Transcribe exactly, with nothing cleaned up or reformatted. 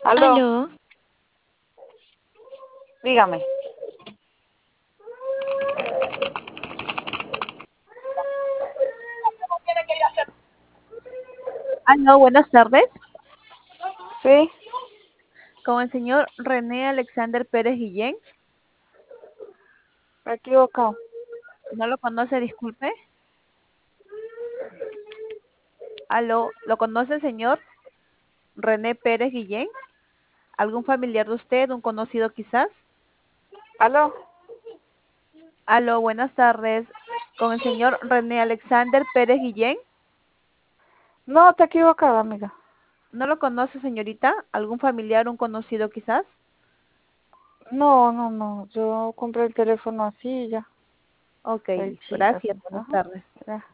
Aló, Aló, dígame. aló, buenas tardes. ¿Sí? Con el señor René Alexander Pérez Guillén. Me he equivocado. ¿No lo conoce? Disculpe. Aló, ¿lo conoce el señor René Pérez Guillén? ¿Algún familiar de usted, un conocido quizás? ¿Aló? Aló, buenas tardes. Con el señor René Alexander Pérez Guillén. No, te he equivocado, amiga. ¿No lo conoce, señorita? ¿Algún familiar, un conocido quizás? No, no, no. Yo compré el teléfono así y ya. Ok, El listo. chip Gracias. así. Buenas Ajá. tardes. Ya.